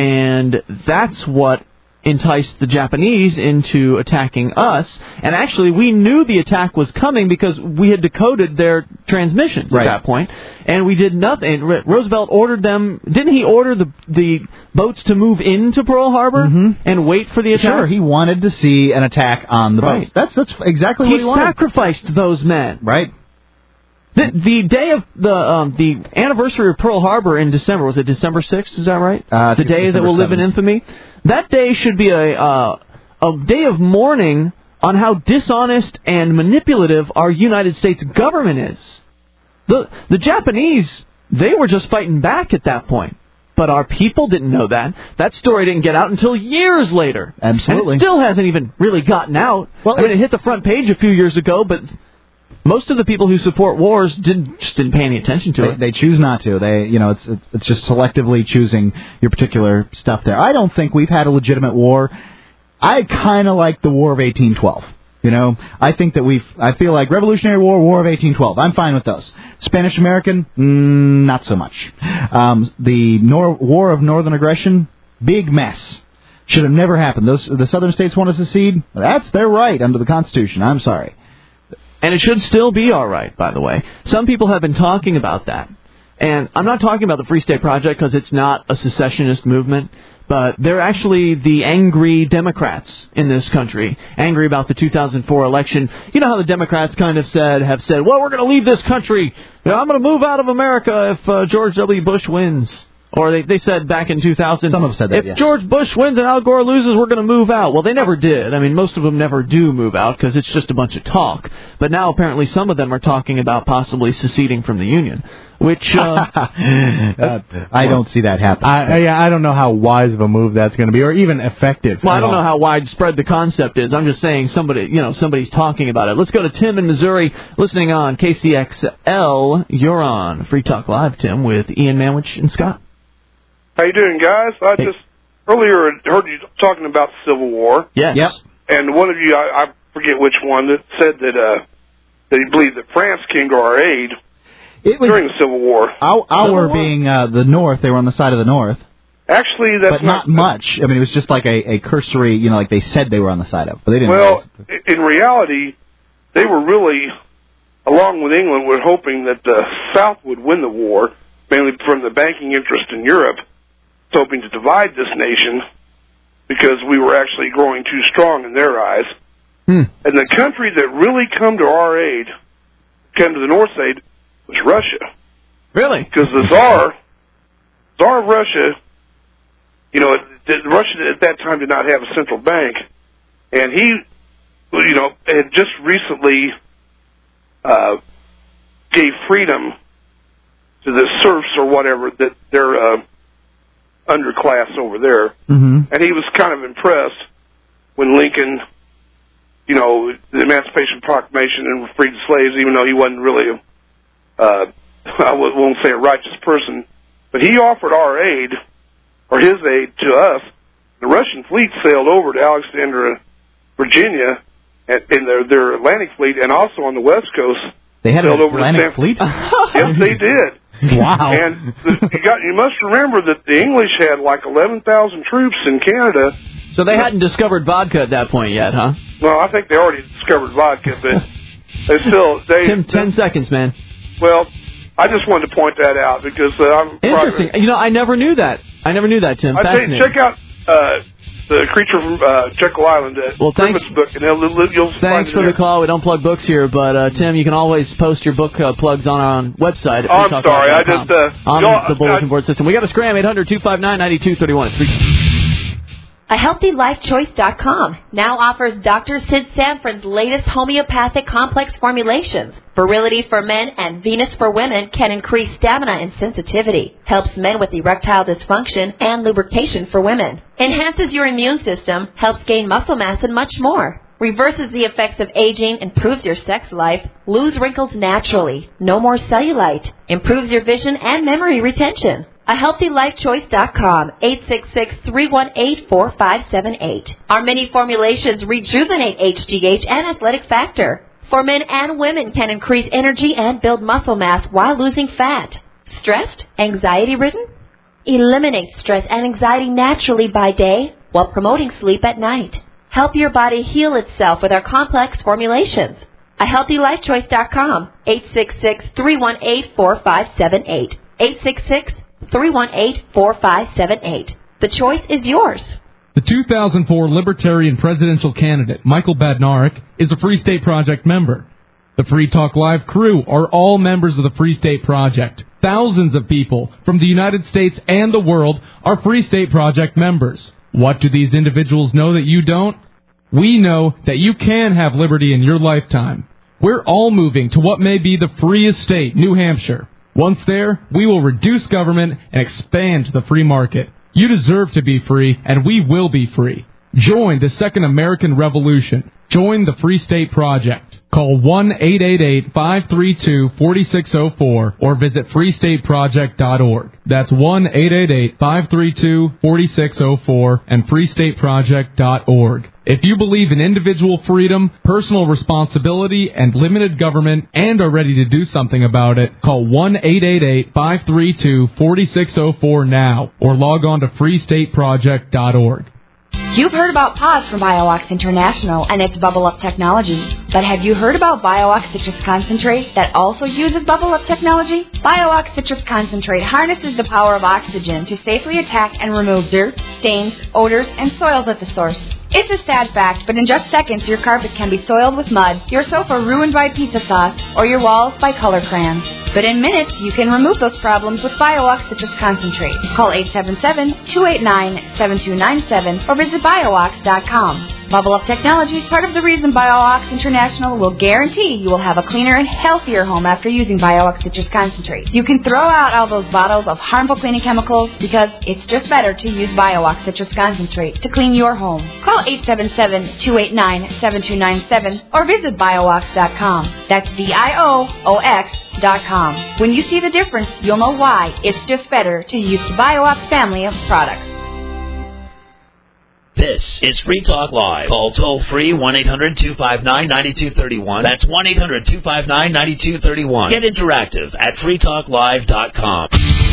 And that's what enticed the Japanese into attacking us. And actually, we knew the attack was coming because we had decoded their transmissions right. at that point. And we did nothing. Roosevelt ordered them... Didn't he order the the boats to move into Pearl Harbor mm-hmm. and wait for the attack? Sure, he wanted to see an attack on the right. boats. That's, that's exactly he what he wanted. He sacrificed those men. Right. The, the day of the um, the anniversary of Pearl Harbor in December, was it December sixth, is that right? Uh, the day that will live in infamy? That day should be a uh, a day of mourning on how dishonest and manipulative our United States government is. The the Japanese, they were just fighting back at that point. But our people didn't know that. That story didn't get out until years later. Absolutely. And it still hasn't even really gotten out. Well, I mean, it hit the front page a few years ago, but... Most of the people who support wars didn't just didn't pay any attention to they, it. They choose not to. They, you know, it's it's just selectively choosing your particular stuff there. I don't think we've had a legitimate war. I kind of like the War of eighteen twelve. You know, I think that we've. I feel like Revolutionary War, War of eighteen twelve. I'm fine with those. Spanish American, mm, not so much. Um, the Nor- War of Northern Aggression, big mess. Should have never happened. Those the Southern states want to secede. That's their right under the Constitution. I'm sorry. And it should still be all right, by the way. Some people have been talking about that. And I'm not talking about the Free State Project because it's not a secessionist movement, but they're actually the angry Democrats in this country, angry about the two thousand four election. You know how the Democrats kind of said, have said, well, we're going to leave this country. You know, I'm going to move out of America if uh, George W. Bush wins. Or they, they said back in two thousand, some of them said that, if yes. George Bush wins and Al Gore loses, we're going to move out. Well, they never did. I mean, most of them never do move out because it's just a bunch of talk. But now apparently some of them are talking about possibly seceding from the Union, which... Uh, uh, I don't see that happening. I, yeah, I don't know how wise of a move that's going to be or even effective. Well, I don't all. know how widespread the concept is. I'm just saying somebody, you know, somebody's talking about it. Let's go to Tim in Missouri, listening on K C X L. You're on Free Talk Live, Tim, with Ian Manwich and Scott. How you doing, guys? I hey. just earlier heard you talking about the Civil War. Yes. Yep. And one of you, I, I forget which one, that said that uh, that he believed that France came to our aid it was, during the Civil War. Our, our being uh, the North, they were on the side of the North. Actually, that's but not, not much. I mean, it was just like a, a cursory, you know, like they said they were on the side of, but they didn't. Well, realize. In reality, they were really, along with England, were hoping that the South would win the war, mainly from the banking interest in Europe. Hoping to divide this nation because we were actually growing too strong in their eyes. Hmm. And the country that really come to our aid, came to the North's aid, was Russia. Really? Because the Tsar, Tsar of Russia, you know, it, Russia at that time did not have a central bank, and he, you know, had just recently uh, gave freedom to the serfs or whatever that they're... Uh, underclass over there, mm-hmm. and he was kind of impressed when Lincoln, you know, the Emancipation Proclamation and freed the slaves, even though he wasn't really, a, uh, I won't say a righteous person, but he offered our aid, or his aid to us. The Russian fleet sailed over to Alexandria, Virginia, and, in their, their Atlantic fleet, and also on the West Coast. They had sailed an over Atlantic to San- fleet? Yes, they did. Wow. And the, you, got, you must remember that the English had like eleven thousand troops in Canada. So they hadn't discovered vodka at that point yet, huh? Well, I think they already discovered vodka, but they still... They, Tim, ten seconds, man. Well, I just wanted to point that out because uh, I'm... Interesting. Private. You know, I never knew that. I never knew that, Tim. I think check out uh, the creature from uh, Jekyll Island, uh, Well, thanks. Griffith's book, and you'll, you'll find Thanks it for there. the call. We don't plug books here, but uh, Tim, you can always post your book uh, plugs on our website. At Oh, I'm sorry. I just uh, on y'all- the bulletin I- board system. We got a scram eight hundred two five nine nine two three one. It's free. A Healthy Life Choice dot com now offers Doctor Sid Sanford's latest homeopathic complex formulations. Virility for men and Venus for women can increase stamina and sensitivity. Helps men with erectile dysfunction and lubrication for women. Enhances your immune system, helps gain muscle mass, and much more. Reverses the effects of aging, improves your sex life, lose wrinkles naturally, no more cellulite, improves your vision and memory retention. A Healthy Life Choice dot com, eight six six, three one eight, four five seven eight. Our many formulations rejuvenate H G H and athletic factor. For men and women can increase energy and build muscle mass while losing fat. Stressed? Anxiety-ridden? Eliminate stress and anxiety naturally by day while promoting sleep at night. Help your body heal itself with our complex formulations. A Healthy Life Choice dot com, eight six six, three one eight, four five seven eight. eight six six, three one eight, four five seven eight. The choice is yours. The two thousand four Libertarian presidential candidate, Michael Badnarik, is a Free State Project member. The Free Talk Live crew are all members of the Free State Project. Thousands of people from the United States and the world are Free State Project members. What do these individuals know that you don't? We know that you can have liberty in your lifetime. We're all moving to what may be the freest state, New Hampshire. Once there, we will reduce government and expand the free market. You deserve to be free, and we will be free. Join the Second American Revolution. Join the Free State Project. Call one eight eight eight, five three two, four six zero four or visit free state project dot org. That's one eight eight eight, five three two, four six zero four and free state project dot org. If you believe in individual freedom, personal responsibility, and limited government, and are ready to do something about it, call one eight eight eight, five three two, four six zero four now or log on to free state project dot org. You've heard about P A W S from BioOx International and its Bubble Up technology. But have you heard about BioOx Citrus Concentrate that also uses Bubble Up technology? BioOx Citrus Concentrate harnesses the power of oxygen to safely attack and remove dirt, stains, odors, and soils at the source. It's a sad fact, but in just seconds your carpet can be soiled with mud, your sofa ruined by pizza sauce, or your walls by color crayons. But in minutes, you can remove those problems with BioOx Citrus Concentrate. Call eight seven seven, two eight nine, seven two nine seven or visit bio ox dot com. Bubble Up Technology is part of the reason BioOx International will guarantee you will have a cleaner and healthier home after using BioOx Citrus Concentrate. You can throw out all those bottles of harmful cleaning chemicals because it's just better to use BioOx Citrus Concentrate to clean your home. Call eight seven seven, two eight nine, seven two nine seven or visit bio ox dot com. That's B I O O X dot com. When you see the difference, you'll know why it's just better to use the BioOx family of products. This is Free Talk Live. Call toll free one eight hundred two five nine nine two three one. That's one eight hundred two five nine nine two three one. Get interactive at free talk live dot com.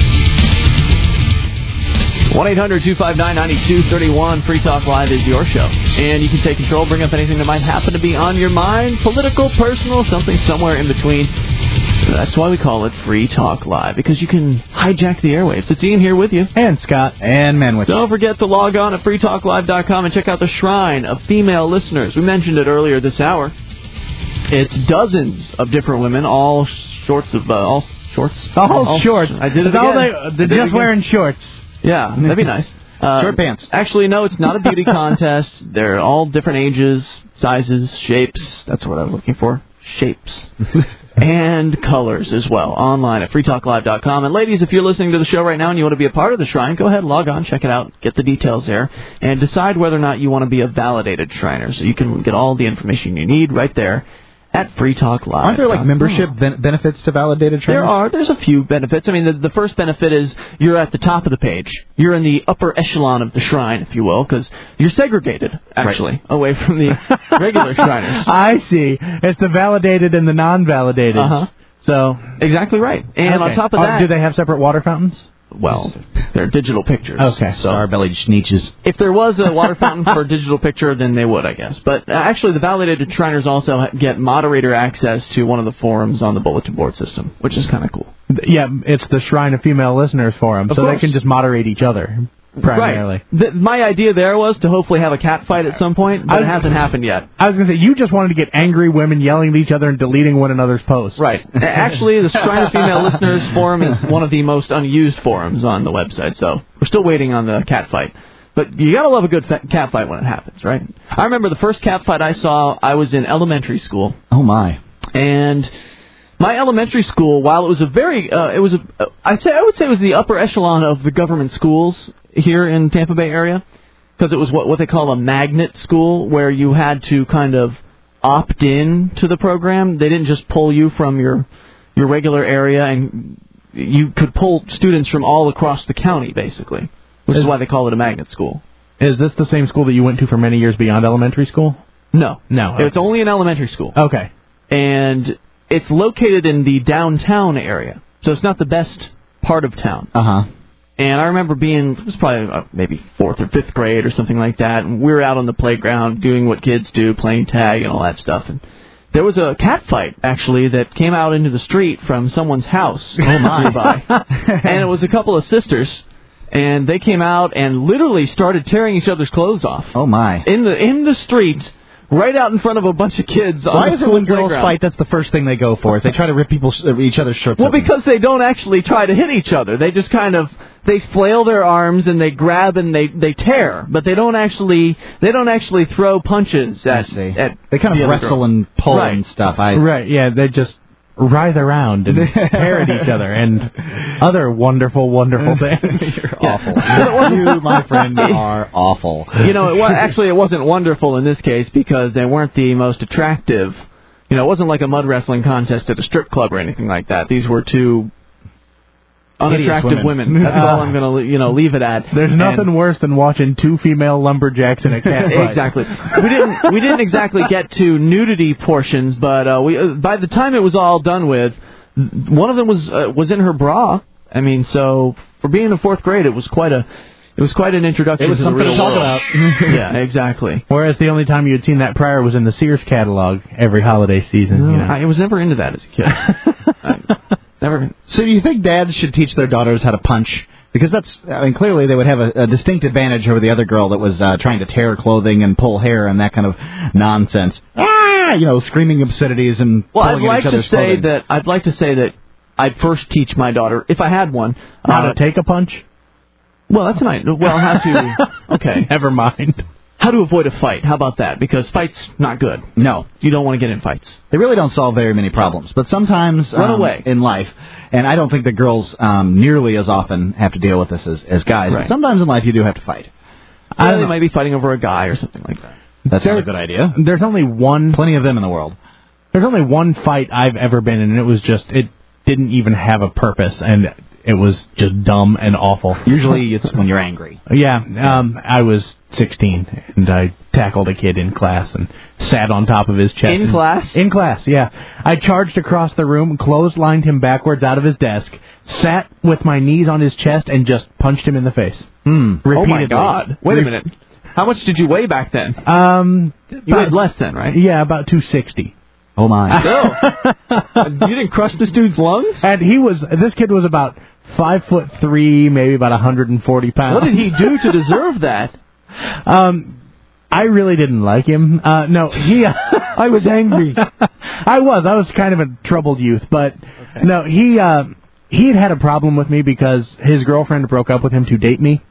one eight hundred two five nine nine two three one. Free Talk Live is your show. And you can take control, bring up anything that might happen to be on your mind. Political, personal, something somewhere in between. That's why we call it Free Talk Live, because you can hijack the airwaves. It's Ian here with you. And Scott. And Man with you. Don't forget to log on at free talk live dot com and check out the Shrine of Female Listeners. We mentioned it earlier this hour. It's dozens of different women, all sorts of, uh, all shorts. All, all shorts. I did it It's all again. they, they're Did it just again. wearing shorts. Yeah, that'd be nice. Uh, Short pants. Actually, no, it's not a beauty contest. They're all different ages, sizes, shapes. That's what I was looking for. Shapes. And colors as well. Online at free talk live dot com. And ladies, if you're listening to the show right now and you want to be a part of the Shrine, go ahead, log on, check it out, get the details there, and decide whether or not you want to be a validated Shriner. So you can get all the information you need right there at Free Talk Live. Aren't there like membership ben- benefits to validated trainers? There are. There's a few benefits. I mean, the, the first benefit is you're at the top of the page. You're in the upper echelon of the Shrine, if you will, because you're segregated, actually, right. away from the regular Shriners. I see. It's the validated and the non-validated. Uh-huh. So exactly right. And okay. on top of oh, that... do they have separate water fountains? Well, they're digital pictures. Okay. So Star-bellied schneeches. If there was a water fountain for a digital picture, then they would, I guess. But uh, actually, the validated Shriners also ha- get moderator access to one of the forums on the bulletin board system, which is kind of cool. Yeah, it's the Shrine of Female Listeners forum, Of so course. they can just moderate each other. primarily. Right. The, my idea there was to hopefully have a cat fight at some point, but I, it hasn't happened yet. I was going to say, you just wanted to get angry women yelling at each other and deleting one another's posts. Right. Actually, the Shrine of Female Listeners forum is one of the most unused forums on the website, so we're still waiting on the cat fight. But you gotta love a good fa- cat fight when it happens, right? I remember the first cat fight I saw, I was in elementary school. Oh, my. And my elementary school, while it was a very, uh, it was a, uh, I'd say, I would say it was the upper echelon of the government schools here in Tampa Bay area, because it was what, what they call a magnet school, where you had to kind of opt in to the program. They didn't just pull you from your, your regular area, and you could pull students from all across the county, basically, which is, is why they call it a magnet school. Is this the same school that you went to for many years beyond elementary school? No. No. Okay. It's only an elementary school. Okay. And it's located in the downtown area, so it's not the best part of town. Uh-huh. And I remember being, it was probably uh, maybe fourth or fifth grade or something like that, and we were out on the playground doing what kids do, playing tag and all that stuff. And there was a cat fight, actually, that came out into the street from someone's house oh my. nearby. And it was a couple of sisters, and they came out and literally started tearing each other's clothes off. Oh, my. In the in the street. Right out in front of a bunch of kids. Why on is the it when girls playground. fight, that's the first thing they go for? Is they try to rip people's, each other's shirts Well, open? because they don't actually try to hit each other. They just kind of, they flail their arms and they grab and they, they tear. But they don't actually, they don't actually throw punches at, at They kind the of other wrestle girl. and pull Right. and stuff. I, Right, yeah, they just writhe around and tear at each other and other wonderful, wonderful things. You're awful. You, my friend, are awful. You know, it was, actually, it wasn't wonderful in this case because they weren't the most attractive. You know, it wasn't like a mud wrestling contest at a strip club or anything like that. These were two unattractive women. women. That's all I'm going to, you know, leave it at. There's And- nothing worse than watching two female lumberjacks in a cat fight. Exactly. We didn't we didn't exactly get to nudity portions, but uh, we uh, by the time it was all done with, one of them was uh, was in her bra. I mean, so for being in fourth grade, it was quite a it was quite an introduction It was to something the real to talk world. about. Yeah, exactly. Whereas the only time you had seen that prior was in the Sears catalog every holiday season. You know. I was never into that as a kid. I, never. So do you think dads should teach their daughters how to punch? Because that's, I mean, clearly they would have a, a distinct advantage over the other girl that was uh, trying to tear clothing and pull hair and that kind of nonsense. Ah, you know, screaming obscenities and Well, I'd pulling at like each to other's say clothing. that I'd like to say that I'd first teach my daughter, if I had one, How uh, to take a punch? Well, that's nice. Well, how to? Okay. Never mind. How to avoid a fight? How about that? Because fights not good. No, you don't want to get in fights. They really don't solve very many problems, but sometimes Run um, away. in life, and I don't think that girls um, nearly as often have to deal with this as, as guys. Right. But sometimes in life you do have to fight. I don't know. They might be fighting over a guy or something like that. That's There- not a good idea. There's only one. Plenty of them in the world. There's only one fight I've ever been in, and it was just it didn't even have a purpose, and it was just dumb and awful. Usually it's when you're angry. Yeah, um, I was sixteen, and I tackled a kid in class and sat on top of his chest. In and- class? In class, yeah. I charged across the room, clotheslined him backwards out of his desk, sat with my knees on his chest, and just punched him in the face. Hmm. Repeatedly. Oh my God! Wait a Re- minute. How much did you weigh back then? Um, You about- weighed less then, right? Yeah, about two sixty. Oh my! No. You didn't crush this dude's lungs? And he was, this kid was about five foot three, maybe about one hundred forty pounds. What did he do to deserve that? Um, I really didn't like him. Uh, no, he. I was angry. I was. I was kind of a troubled youth, but okay. no, he. Uh, he had had a problem with me because his girlfriend broke up with him to date me.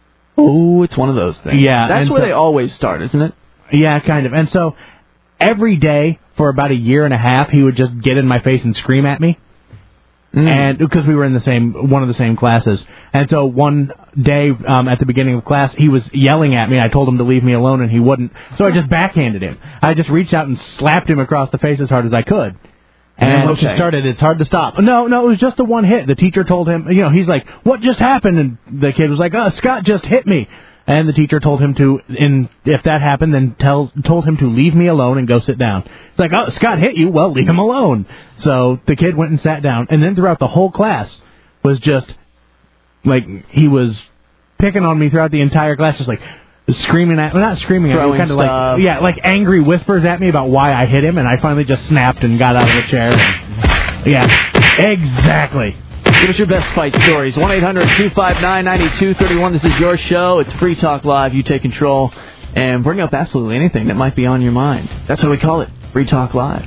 Oh, it's one of those things. Yeah, That's and where so- they always start, isn't it? Yeah, kind of. And so every day for about a year and a half, he would just get in my face and scream at me. Mm. And because we were in the same one of the same classes, and so one day um, at the beginning of class, he was yelling at me. I told him to leave me alone, and he wouldn't. So I just backhanded him. I just reached out and slapped him across the face as hard as I could. And once okay. you started, it's hard to stop. No, no, it was just a one hit. The teacher told him, you know, he's like, "What just happened?" And the kid was like, "Oh, Scott just hit me." And the teacher told him to, in if that happened, then tell told him to leave me alone and go sit down. It's like, oh, Scott hit you. Well, leave him alone. So the kid went and sat down, and then throughout the whole class was just like he was picking on me throughout the entire class, just like screaming at, well, not screaming at me, kind of like yeah, like angry whispers at me about why I hit him, and I finally just snapped and got out of the chair. And, yeah, exactly. Give us your best fight stories. one eight hundred two five nine nine two three one. This is your show. It's Free Talk Live. You take control and bring up absolutely anything that might be on your mind. That's what we call it, Free Talk Live.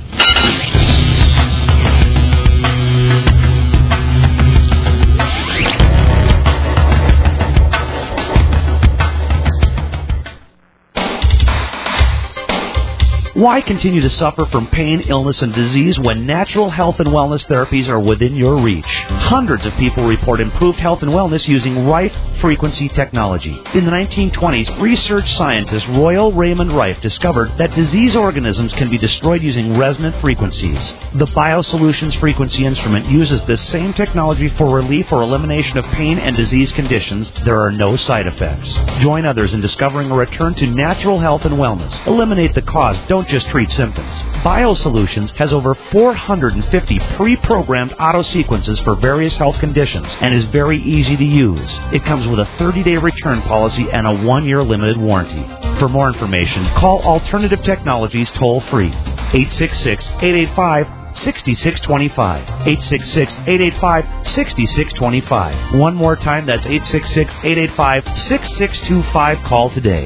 Why continue to suffer from pain, illness, and disease when natural health and wellness therapies are within your reach? Hundreds of people report improved health and wellness using Rife frequency technology. In the nineteen twenties, research scientist Royal Raymond Rife discovered that disease organisms can be destroyed using resonant frequencies. The BioSolutions frequency instrument uses this same technology for relief or elimination of pain and disease conditions. There are no side effects. Join others in discovering a return to natural health and wellness. Eliminate the cause. Don't just treat symptoms. BioSolutions has over four hundred fifty pre-programmed auto-sequences for various health conditions and is very easy to use. It comes with a thirty-day return policy and a one-year limited warranty. For more information, call Alternative Technologies toll-free, eight six six, eight eight five, six six two five, eight six six, eight eight five, six six two five. One more time, that's eight six six, eight eight five, six six two five. Call today.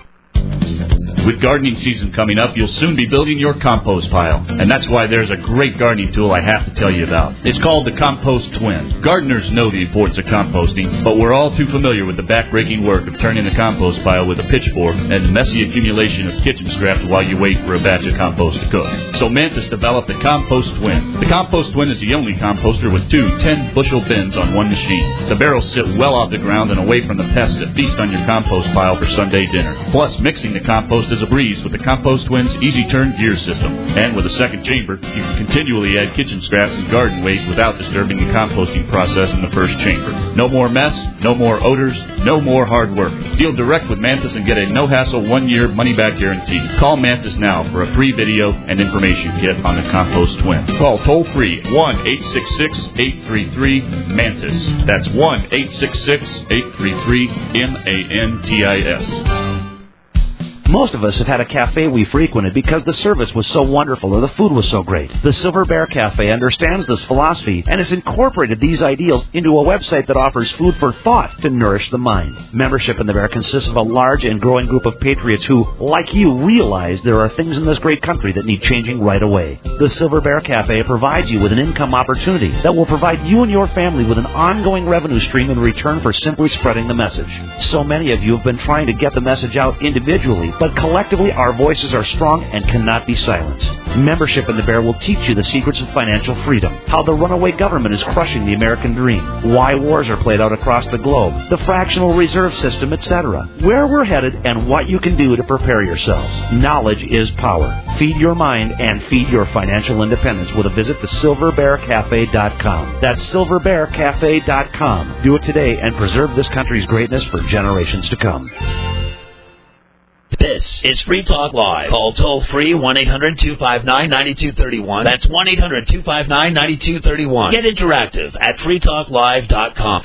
With gardening season coming up, you'll soon be building your compost pile. And that's why there's a great gardening tool I have to tell you about. It's called the Compost Twin. Gardeners know the importance of composting, but we're all too familiar with the back-breaking work of turning a compost pile with a pitchfork and the messy accumulation of kitchen scraps while you wait for a batch of compost to cook. So Mantis developed the Compost Twin. The Compost Twin is the only composter with two ten-bushel bins on one machine. The barrels sit well off the ground and away from the pests that feast on your compost pile for Sunday dinner. Plus, mixing the compost is a breeze with the Compost Twin's easy turn gear system. And with a second chamber, you can continually add kitchen scraps and garden waste without disturbing the composting process in the first chamber. No more mess, no more odors, no more hard work. Deal direct with Mantis and get a no-hassle one-year money-back guarantee. Call Mantis now for a free video and information kit on the Compost Twin. Call toll-free one eight six six, eight three three, MANTIS. That's one eight six six, eight three three, M A N T I S. Most of us have had a cafe we frequented because the service was so wonderful or the food was so great. The Silver Bear Cafe understands this philosophy and has incorporated these ideals into a website that offers food for thought to nourish the mind. Membership in the Bear consists of a large and growing group of patriots who, like you, realize there are things in this great country that need changing right away. The Silver Bear Cafe provides you with an income opportunity that will provide you and your family with an ongoing revenue stream in return for simply spreading the message. So many of you have been trying to get the message out individually, but collectively, our voices are strong and cannot be silenced. Membership in the Bear will teach you the secrets of financial freedom, how the runaway government is crushing the American dream, why wars are played out across the globe, the fractional reserve system, et cetera, where we're headed, and what you can do to prepare yourselves. Knowledge is power. Feed your mind and feed your financial independence with a visit to silver bear cafe dot com. That's silver bear cafe dot com. Do it today and preserve this country's greatness for generations to come. This is Free Talk Live. Call toll-free one eight hundred two five nine nine two three one. That's one eight hundred two five nine nine two three one. Get interactive at free talk live dot com.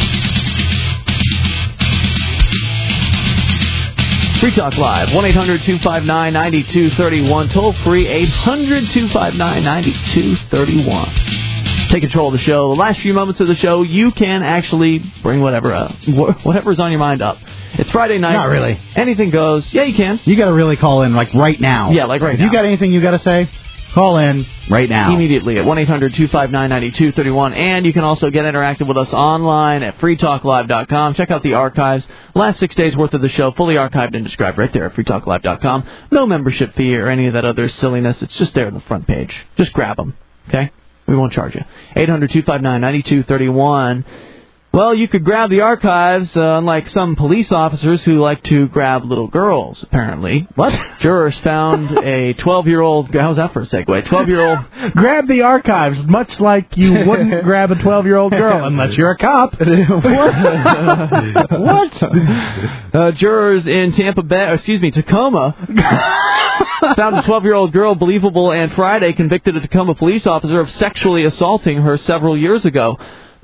Free Talk Live, one eight hundred two five nine nine two three one. Toll-free, eight hundred two five nine nine two three one. Take control of the show. The last few moments of the show, you can actually bring whatever up, whatever's on your mind up. It's Friday night. Not really. Anything goes. Yeah, you can. You got to really call in, like, right now. Yeah, like right if now. If you got anything you got to say, call in right now. Immediately at one eight hundred two five nine nine two three one. And you can also get interactive with us online at free talk live dot com. Check out the archives. Last six days' worth of the show, fully archived and described right there at free talk live dot com. No membership fee or any of that other silliness. It's just there on the front page. Just grab them, okay? We won't charge you. eight hundred two five nine nine two three one. Well, you could grab the archives, uh, unlike some police officers who like to grab little girls, apparently. What? Jurors found a twelve-year-old... How's that for a segue? twelve-year-old... Grab the archives, much like you wouldn't grab a twelve-year-old girl, unless you're a cop. What? What? Uh, jurors in Tampa Bay... Excuse me, Tacoma... found a twelve-year-old girl believable and Friday convicted a Tacoma police officer of sexually assaulting her several years ago.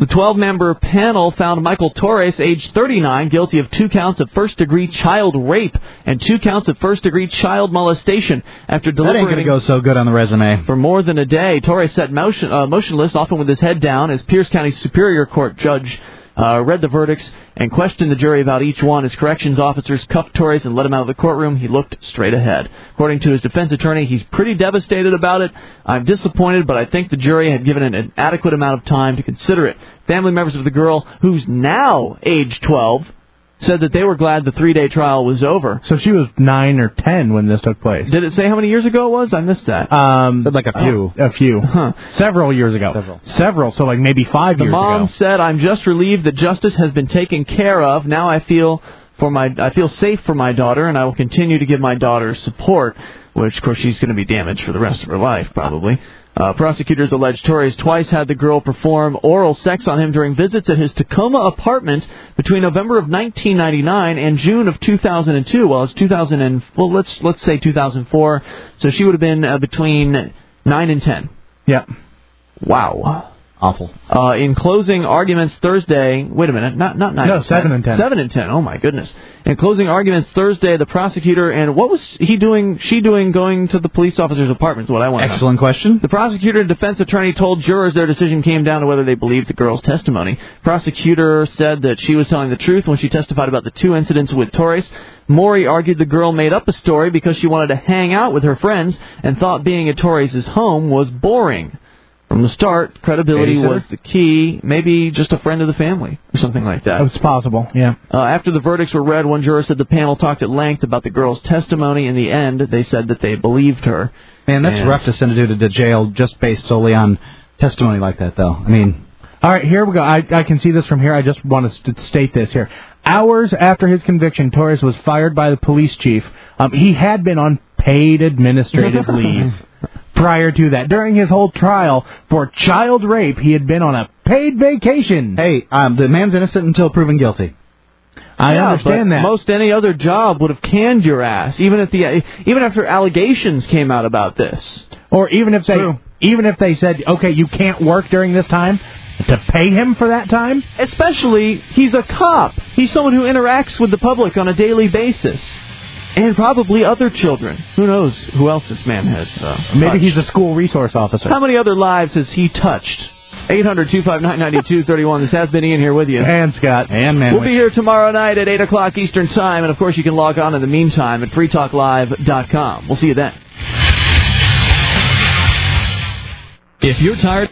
The twelve-member panel found Michael Torres, age thirty-nine, guilty of two counts of first-degree child rape and two counts of first-degree child molestation after That ain't going to deliberating go so good on the resume. for more than a day. Torres sat motion, uh, motionless, often with his head down, as Pierce County Superior Court judge uh, read the verdicts and questioned the jury about each one. As corrections officers cuffed Torres and let him out of the courtroom, he looked straight ahead. According to his defense attorney, he's pretty devastated about it. I'm disappointed, but I think the jury had given it an adequate amount of time to consider it. Family members of the girl, who's now age twelve, said that they were glad the three-day trial was over. So she was nine or ten when this took place. Did it say how many years ago it was? I missed that. Um, Said like a few. A few. Huh. Several years ago. Several. Several, so like maybe five The years mom ago. said, "I'm just relieved that justice has been taken care of. Now I feel for my I feel safe for my daughter, and I will continue to give my daughter support." Which, of course, she's going to be damaged for the rest of her life, probably. Uh, prosecutors allege Torres twice had the girl perform oral sex on him during visits at his Tacoma apartment between November of nineteen ninety-nine and June of two thousand two. Well, it's two thousand and well, let's let's say two thousand four. So she would have been uh, between nine and ten. Yep. Wow. Awful. Uh, in closing arguments Thursday, wait a minute, not not nine. No, and seven ten. and ten. Seven and ten. Oh my goodness. In closing arguments Thursday, the prosecutor and what was he doing? She doing going to the police officer's apartment? Is what I want. Excellent question. The prosecutor and defense attorney told jurors their decision came down to whether they believed the girl's testimony. Prosecutor said that she was telling the truth when she testified about the two incidents with Torres. Maury argued the girl made up a story because she wanted to hang out with her friends and thought being at Torres' home was boring. From the start, credibility Babysitter? was the key. Maybe just a friend of the family or something like that. It's possible, yeah. Uh, after the verdicts were read, one juror said the panel talked at length about the girl's testimony. In the end, they said that they believed her. Man, that's And- rough to send a dude to jail just based solely on testimony like that, though. I mean, All right, here we go. I, I can see this from here. I just want to st- state this here. Hours after his conviction, Torres was fired by the police chief. Um, he had been on paid administrative leave prior to that. During his whole trial for child rape, he had been on a paid vacation. Hey, um, the man's innocent until proven guilty. I Yeah, understand but that. Most any other job would have canned your ass, even if the even after allegations came out about this. Or even if they True. even if they said, okay, you can't work during this time, to pay him for that time? Especially, he's a cop. He's someone who interacts with the public on a daily basis. And probably other children. Who knows who else this man has uh, Maybe touched. he's a school resource officer. How many other lives has he touched? eight hundred two five nine nine two three one. This has been Ian here with you. And Scott. And man, We'll be here tomorrow night at eight o'clock Eastern Time. And, of course, you can log on in the meantime at free talk live dot com. We'll see you then. If you're tired...